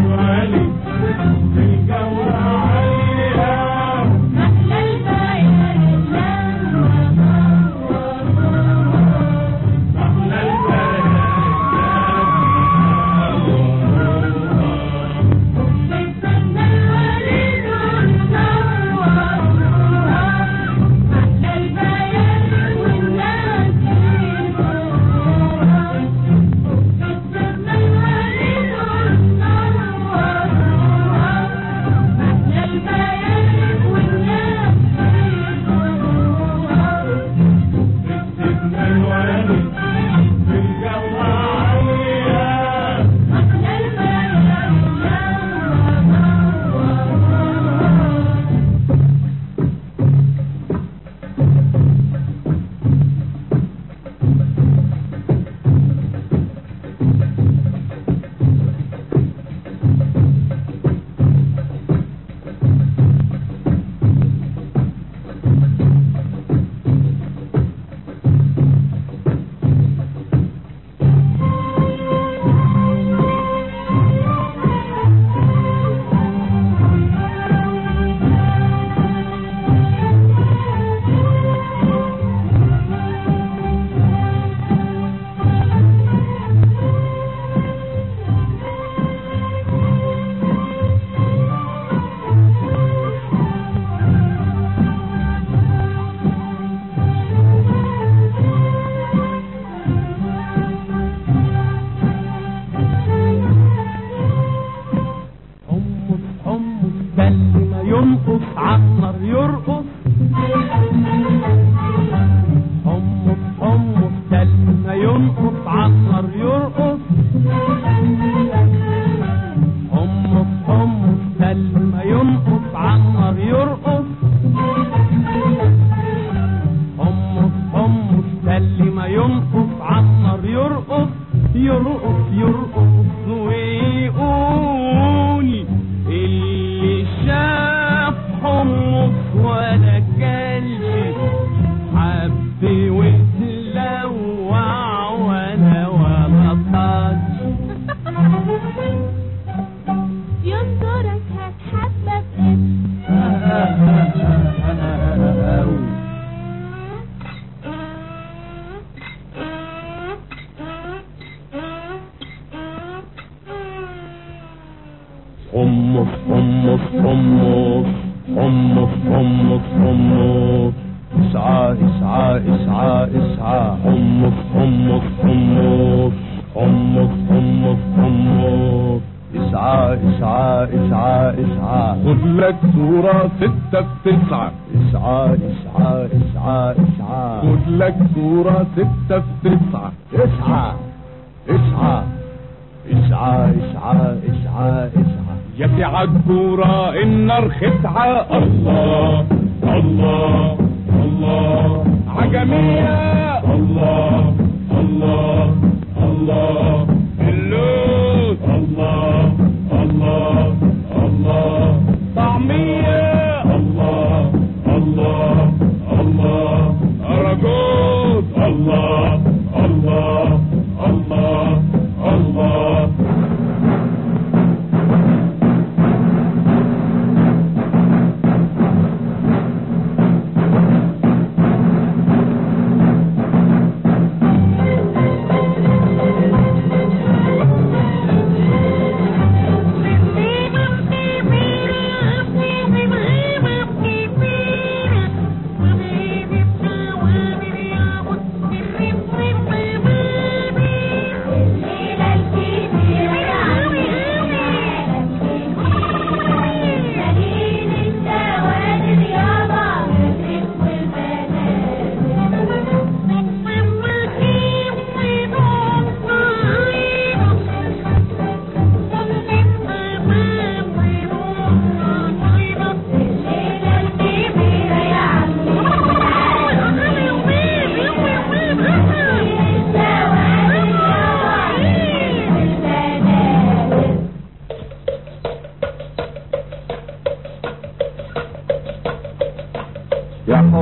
عالكورة النار خدعة الله الله الله عجمية الله الله الله اللوت الله الله الله طعمية الله الله الله أرجوت الله الله الله الله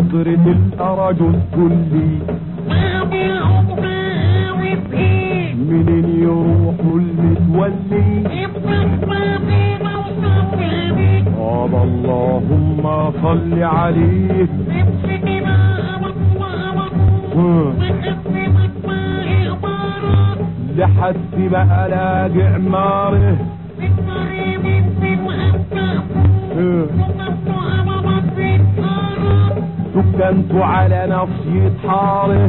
حضرة الأرجل كلي منين يروحوا المتولي طب اللهم صل عليه لحد ما الاقي عماره سكنت على نفسي حاره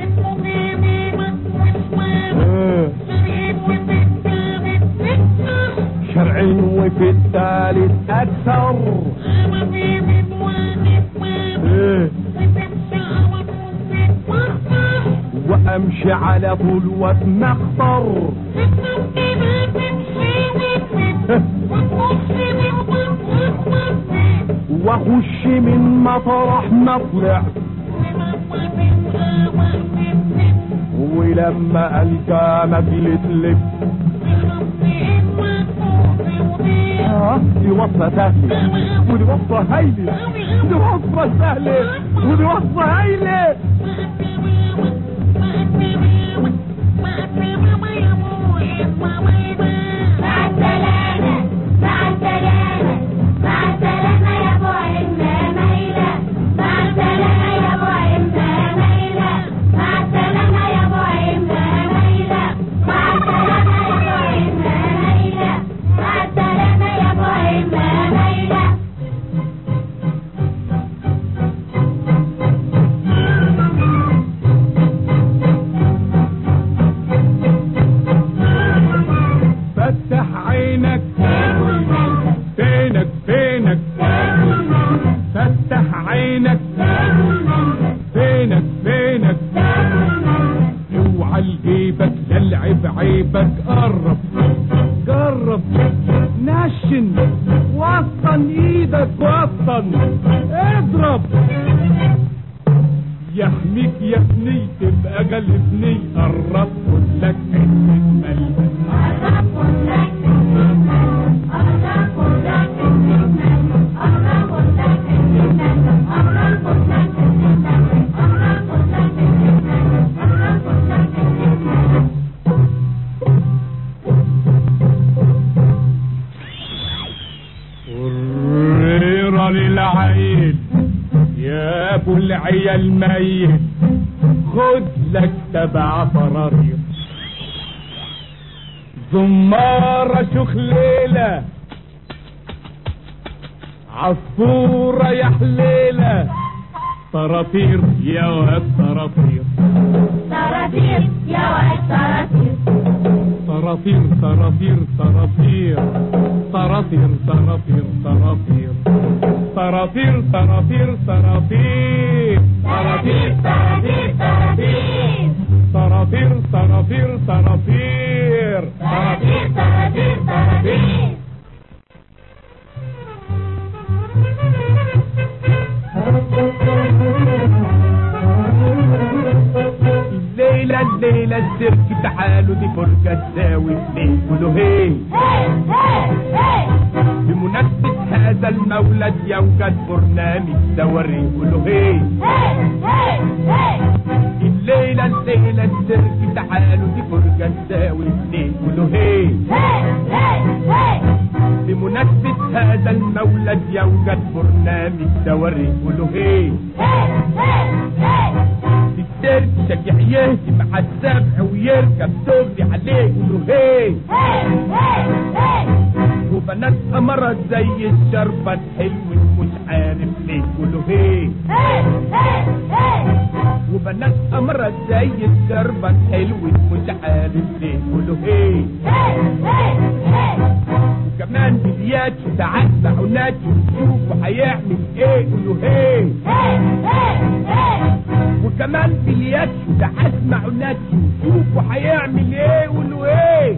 شرع وفي الثالث اكثر وامشي على طول واتمخطر واخش من مطرح مطلع ولما القى مجلة لب دي وصفة سهلة ودي وصفة هايلة دي وصفة سهلة ودي وصفة هايلة يحميك يا ابني تبقى قلبني قرب لك للعيل يا ابو العيال ميت خد لك 7 فرارير زمارة شخليلة عصفورة يا حليلة طراطير يا واد طراطير طراطير يا واد طراطير طراطير طراطير طراطير طراطير طراطير طراطير طراطير طراطير طراطير طراطير طراطير طراطير طراطير طراطير طراطير طراطير طراطير طراطير الليلة السيرك تعالوا دي فرقة تساوي اثنين قولوا هي بمناسبة هذا المولد يوجد برنامج دوري قولوا هي الليلة السيرك تعالوا دي فرقة تساوي اثنين قولوا هي بمناسبة هذا المولد يوجد برنامج دوري قولوا هي السيرك شجع يهجم على السبع ويركب تغلي عليه قولوا هي وبنات أمرت زي الشربة حلو مش عارف ليه قولوا هي وبنات أمرت زي الشربة حلو مش عارف ليه قولوا هي وكمان بليات ساعات معونات وشوفوا هيعمل ايه قولوا هي وكمان بليات ساعات معونات وشوفوا هيعمل ايه قولوا ايه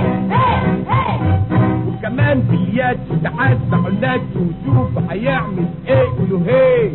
وكمان بليات ساعات معونات وشوفوا هيعمل ايه قولوا هي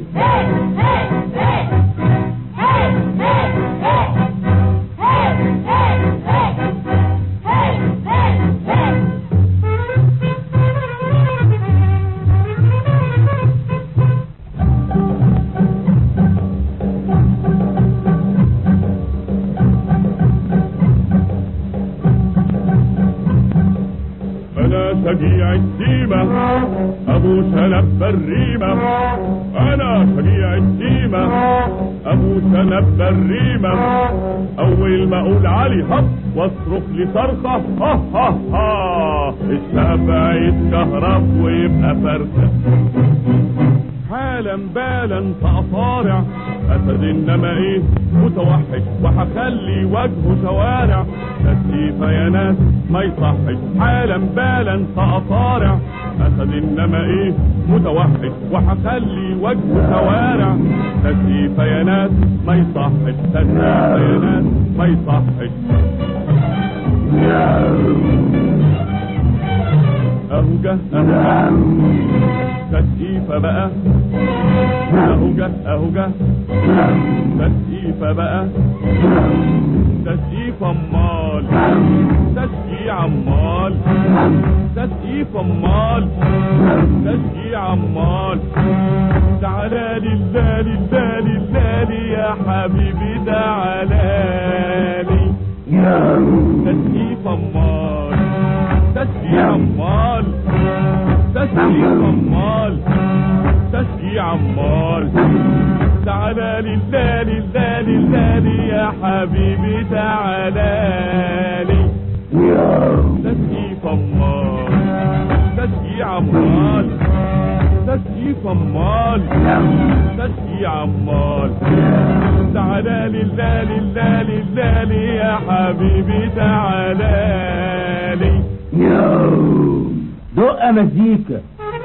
شجيع التيمة ابو شنب الريمة، انا شجيع التيمة ابو شنب الريمة، اول ما اقول علي هب واصرخ لي صرخة ها ها ها السبع يتكهرب ويبقى فرخة. حالا بالا سأصارع اسد انما ايه متوحش، وهخلي وجهه شوارع تسقيفة يا ناس ما يصحش. حالا بالا سأصارع اسد انما ايه متوحش، وهخلي وجهه شوارع تسقيفة يا ناس ما يصحش، تسقيفة يا ناس ما يصحش. اهو جه تسقيفة بقى، اهو جه تسقيفة بقى، تسقيفة امال، تشجيع امال، تسقيفة امال، تشجيع امال. تعالى لله لله لله يا حبيبي تعالى لي، تسقيفة امال، تشجيع امال، تشجيع امال، تشجيع امال. تعالى لله لله لله يا حبيبي تعالى لي، تشجيع امال، تشجيع امال، تشجيع امال، تشجيع امال. تعالى لله لله لله يا حبيبي تعالى لي. دق مزيكا.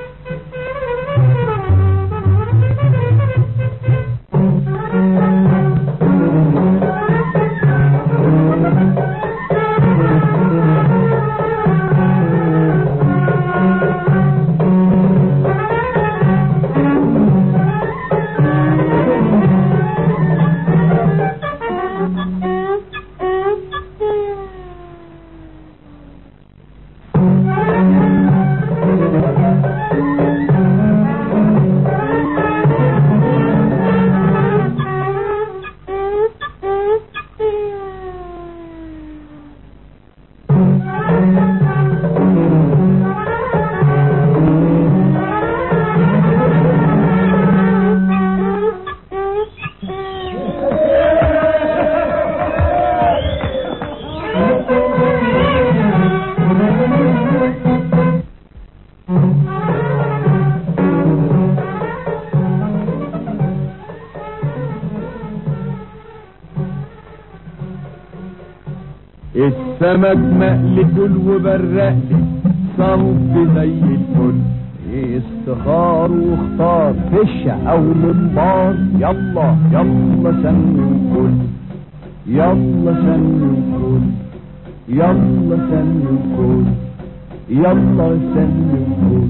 السمك مقلي كل وبرقلي صنف زي الفل، استخار واختار فشة او منبار، يلا يلا سمي وكل، يلا سمي وكل، يلا سمي وكل، يلا سمي وكل.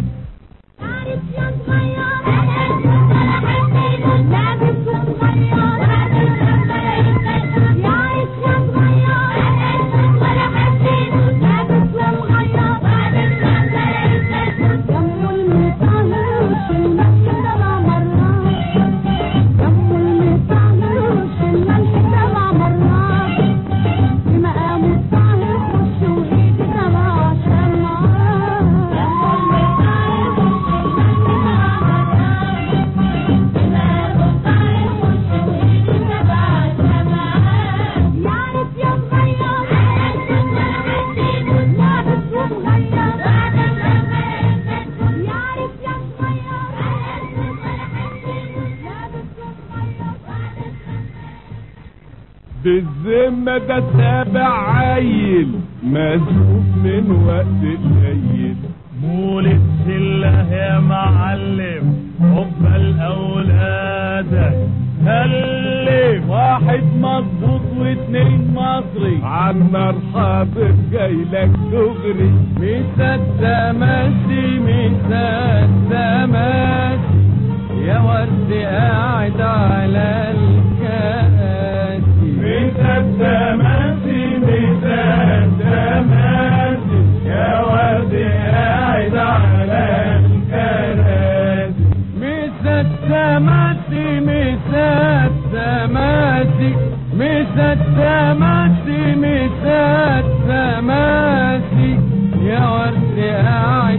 بالذمة ده سابع عيل مزوف من وقت الليل، مولد الله يا معلم عقبال اولادك، خلي واحد مظبوط واتنين مصري، عمار حاضر جايلك دغري، مصدق ماشي مصدق ماشي يا ورد قاعد على الكراسي، مصدق ماشي مصدق ماشي يا ورد قاعد على الكراسي، مصدق ماشي مصدق ماشي مصدق ماشي مصدق ماشي يا ورد قاعد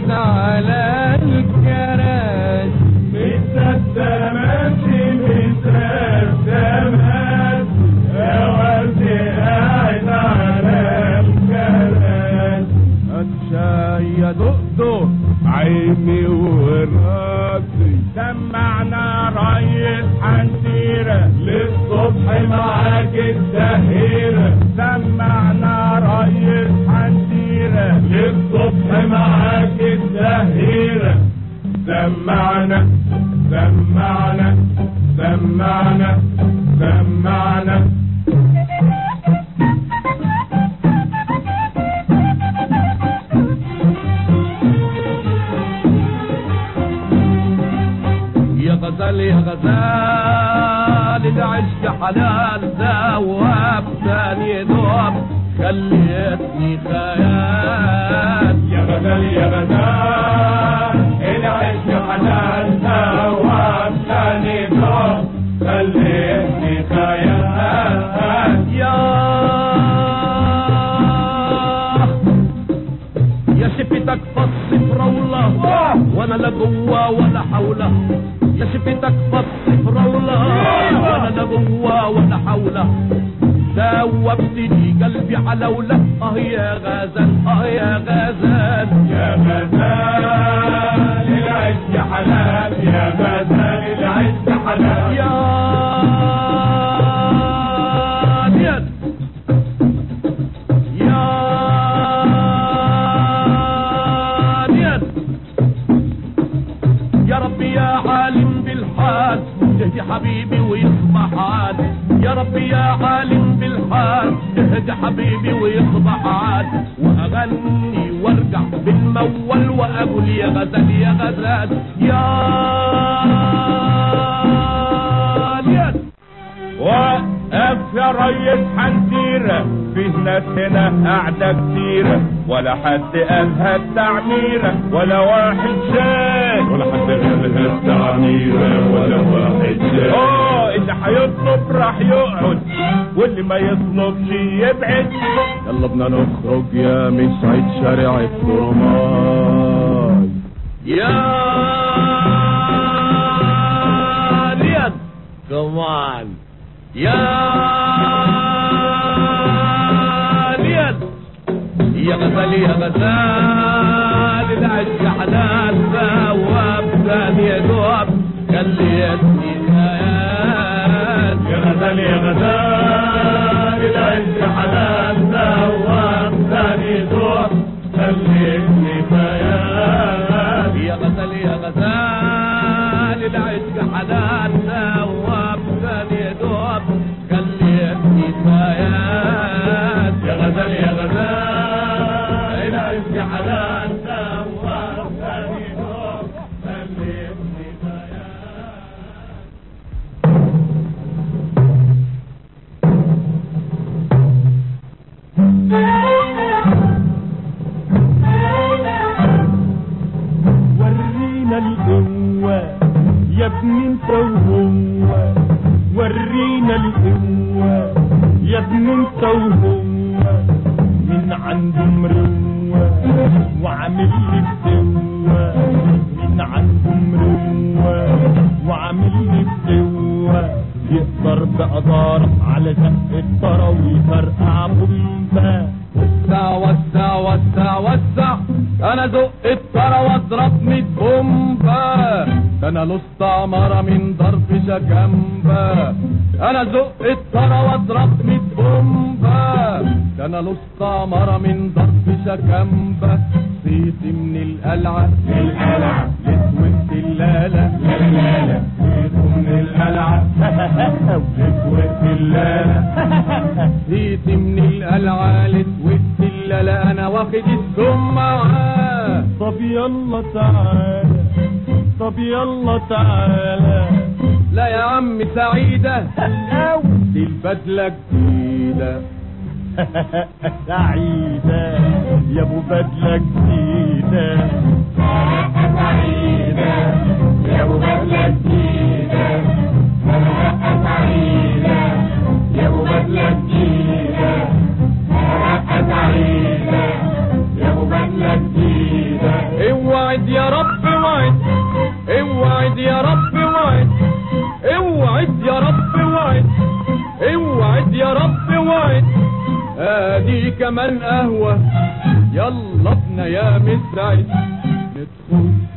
عيني وراسي. سمعنا ريس حنتيرة للصبح معاك الدهيرة. سمعنا ريس حنتيرة للصبح معاك الدهيرة. سمعنا سمعنا سمعنا سمعنا. يا غزال يا غزال العشق حلال ذواب ثاني دوب خليتني خيال. يا غزال يا غزال العشق حلال ذواب ثاني دوب خليتني خيال. يا شفتك فص فرولة وانا لا جوا ولا حوله. يا شفتك فص فرولة وانا لا جوا ولا حوله. ذوبتني قلبي علولة يا غزال يا غزال. يا غزال العشق حلال. يا غزال العشق حلال. يا ديان يا ديان يا ربي يا عالم بالحال اهدي حبيبي ويصبح عاد. يا ربي يا عالم بالحال اهدي حبيبي ويصبح عاد. واغني وارجع بالمول واقول يا غزال يا غزال يا ديان. وقف يا ريس حنتيرة فيه ناس هنا قاعدة كتيرة ولا حد قالها التعميرة ولا واحد شاي ولا حد قالها التعميرة ولا واحد شاي. اللي هيطلب راح يقعد واللي ما يطلبش يبعد. يلا بنا نخرج يا مسعد شارع الترماي. يا رياض كمان يا رياض. يا غزال يا غزال العشق حلال ثواب ثاني دوب خليتني خيال. يا غزال يا غزال العشق حلال ثواب ثاني دوب خليتني خيال. يا غزال يا غزال العشق حلال ثواب ثاني دوب خليتني خيال. يا غزال يا غزال العشق حلال ثواب ثاني دوب خليتني ورينا القوة يا ابني انت وهو. ورينا القوة يا ابني انت وهو. من عنده مروة وعامل لي بقوة. من عنده مروة وعامل لي بقوة. يقدر بقدار على زق الطرا ويفرقع بومبا. وسع وسع وسع وسع انا زق الطرا واضرب 100 بومبا. ده انا لست عمارة من ضرب شكامبا. انا زق الطرا واضرب 100 بومبا. ده انا لست عمارة من ضرب شكامبا. صيتي من القلعة للقلعة لسوة اللالة للقلعة. صيته من القلعة لسوة اللالة. صيتي من القلعة لسوة اللالة. انا واخد السم معاه. طب يلا تعالى طب يلا تعالى. لا يا عم سعيدة دي البدلة جديدة. سعيدة يا ابو بدلة جديدة. سعيدة يا ابو بدلة جديدة. سعيدة يا ابو بدلة جديدة. سعيدة يا ابو بدلة جديدة. اوعد يا رب وعد اوعد يا رب وعد اوعد يا رب وعد اوعد يا رب وعد. ادي كمان قهوة يلا ابنا يا مسعد ندخل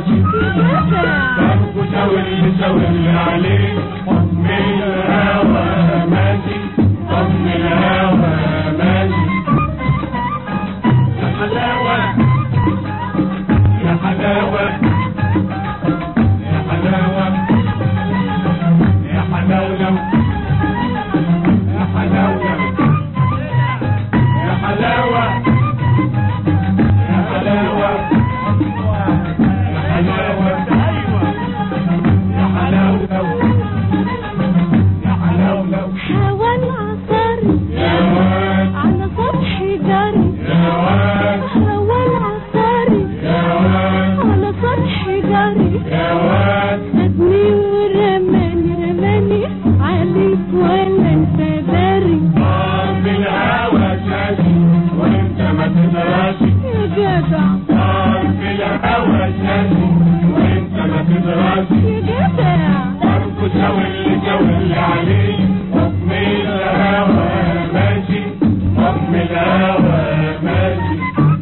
ماشي برضه شاور عليه حكم الهوى ماشي حكم الهوى ماشي يا حلاوة يا حلاوة يا حلاوة يا حلاولو يا حلاولو يا حلاوة يا حلاوة يا حلاوة يا حلاولو يا حلاولو هوا العصر يا واد على سطح جري يا واد هوا العصر يا واد على سطح جري يا واد خدني ورماني عليك ولا انت داري طار بالهوى شاشي وانت ما تدراشي يا جدع طار بالهوى شاشي وانت ما تدراشي يا جدع برضه شاور عليه حكم الهوى ماشي حكم الهوى ماشي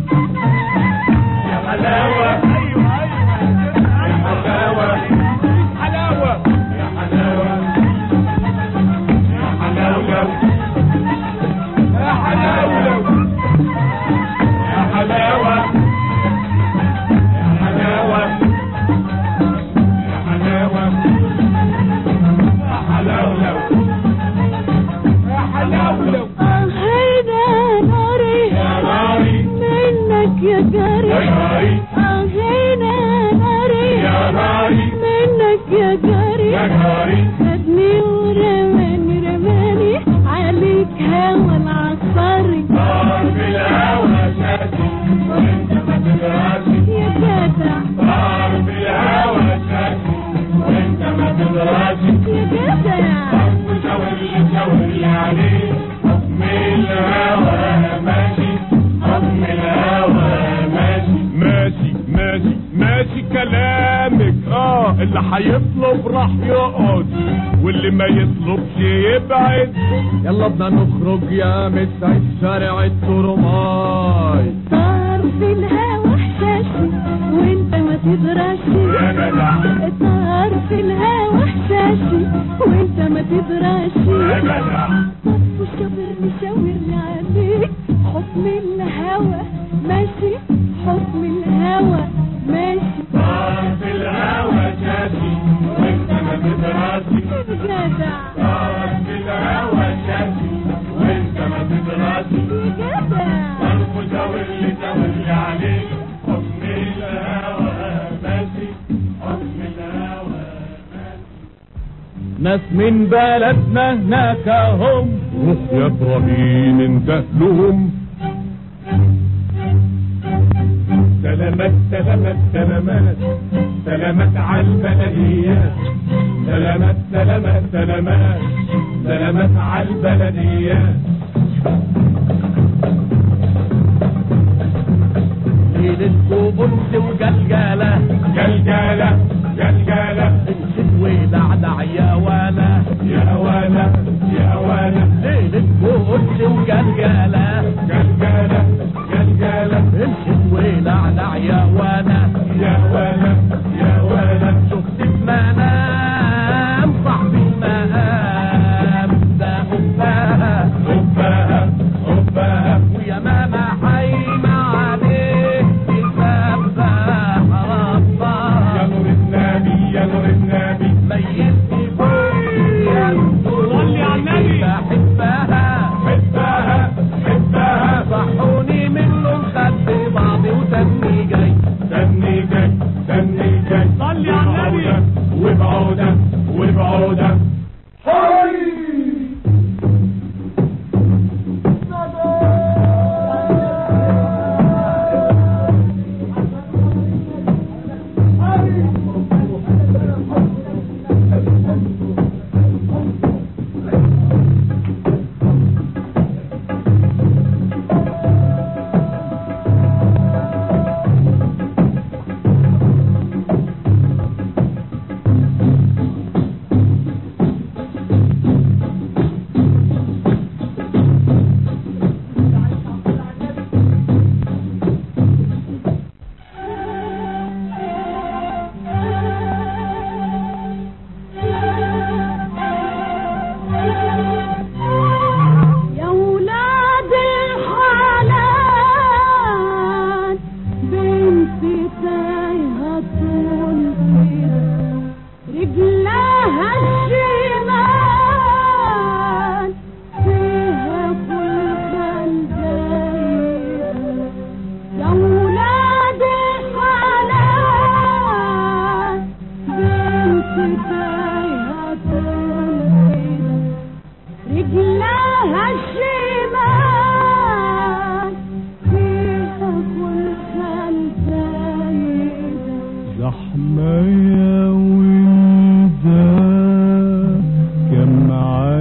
يا حلاوة يا حلاوة حلاوة يا حلاوة يا حلاوة يا حلاوة يا حلاوة يا حلاوة يا حلاوة يا حلاوة يا حلاوة هيدا ناري يا ناري منك يا جري يا ناري هيدا ناري يا ناري منك يا جري يا ناري خدني ورماني عليك هوا العصاري طار بالهوى شاشي وانت ما تدراشي يا جدع طار بالهوى شاشي وانت ما تدراشي يا جدع برضه شاور عليه حكم الهوى ماشي حكم الهوى ماشي ماشي كلامك اللي هيطلب راح يقعد واللي ما يطلبش يبعد. يلا بدنا نخرج يا مسعد شارع الترماي. طار في الهوا حشاشي وانت ما تدراشي يا جدع طار في الهوا حشاشي وانت ما تدراشي يا جدع طب شاورني عليك حكم الهوا ماشي حكم الهوا ماشي طار في الهوى شاشي وانت ما تدراشي جدع طار في الهوى شاشي وانت ما تدراشي جدع برضه شاور عليه حكم الهوى ماشي حكم الهوى ناس من بلدنا هناك هم، روح يا ابراهيم انده لهم. سلامات سلامات سلامات سلامات على البلديات سلامات سلامات سلامات سلامات على البلديات ليلتكو أنس وجلجالة جلجالة جلجالة انشد ولعلع يا ولا يا ولا يا ولا ليلتكو أنس وجلجالة جلجالة جلجالة انشد ولعلع يا ولا يا ولا يا ولا شفت بمنام صاحبي المقام ده أباها حبها حبها ويا ماما حايمة عليه يسبح ربها يا نور زحمة يا ولدة كم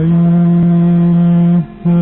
عيسى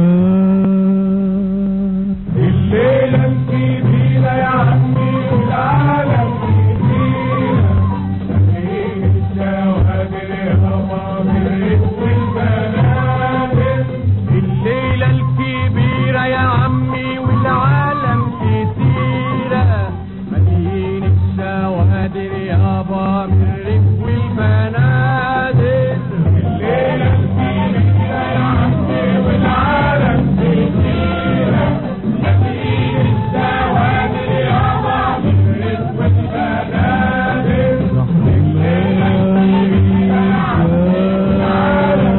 الليلة الكبيرة يا عمي والعالم كبيرة شايفين الشوادر هوامر والبنادر الليلة الكبيرة يا عمي والعالم كتيرة مليين الشوادر يابا من الريف والبنادر الليلة الكبيرة يا عمي والعالم كبيرة شايفين الشوادر يابا من الريف والبنادر الليلة الكبيرة يا عمي والعالم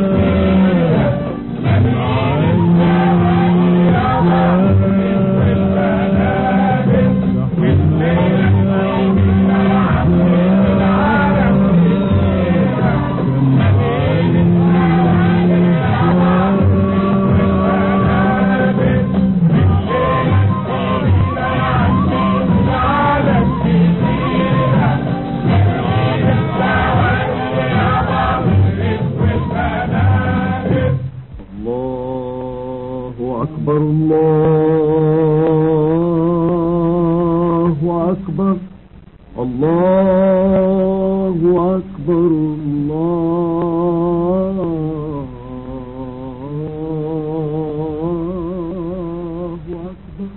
الله أكبر الله أكبر الله أكبر الله أكبر